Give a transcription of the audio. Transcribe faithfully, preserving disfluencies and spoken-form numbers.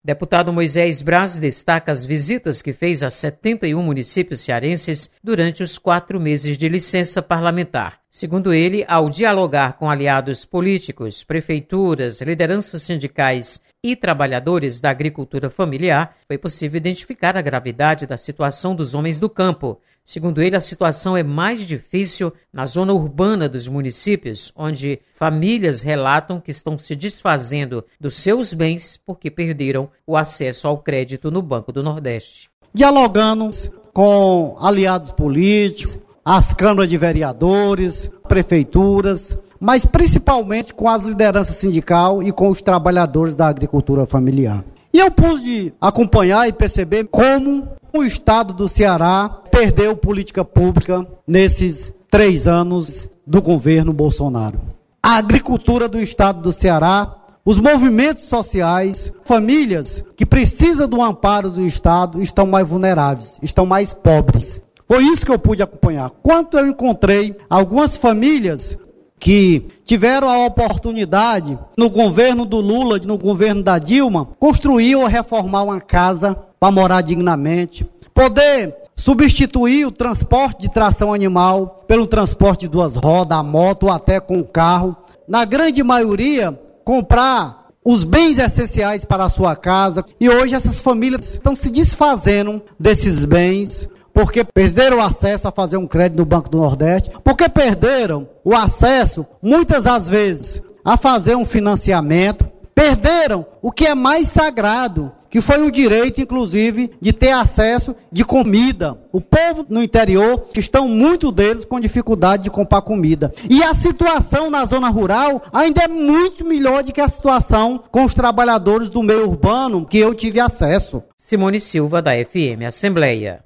Deputado Moisés Braz destaca as visitas que fez a setenta e um municípios cearenses durante os quatro meses de licença parlamentar. Segundo ele, ao dialogar com aliados políticos, prefeituras, lideranças sindicais e trabalhadores da agricultura familiar, foi possível identificar a gravidade da situação dos homens do campo. Segundo ele, a situação é mais difícil na zona urbana dos municípios, onde famílias relatam que estão se desfazendo dos seus bens porque perderam o acesso ao crédito no Banco do Nordeste. Dialogando com aliados políticos, as câmaras de vereadores, prefeituras, mas principalmente com as lideranças sindicais e com os trabalhadores da agricultura familiar. E eu pude acompanhar e perceber como o estado do Ceará perdeu política pública nesses três anos do governo Bolsonaro. A agricultura do estado do Ceará, os movimentos sociais, famílias que precisam do amparo do estado estão mais vulneráveis, estão mais pobres. Foi isso que eu pude acompanhar. Quando eu encontrei algumas famílias que tiveram a oportunidade, no governo do Lula, no governo da Dilma, construir ou reformar uma casa para morar dignamente, poder substituir o transporte de tração animal pelo transporte de duas rodas, a moto ou até com o carro. Na grande maioria, comprar os bens essenciais para a sua casa. E hoje essas famílias estão se desfazendo desses bens, porque perderam o acesso a fazer um crédito no Banco do Nordeste, porque perderam o acesso, muitas das vezes, a fazer um financiamento, perderam o que é mais sagrado, que foi o direito, inclusive, de ter acesso de comida. O povo no interior, estão muito deles com dificuldade de comprar comida. E a situação na zona rural ainda é muito melhor do que a situação com os trabalhadores do meio urbano que eu tive acesso. Simone Silva, da F M Assembleia.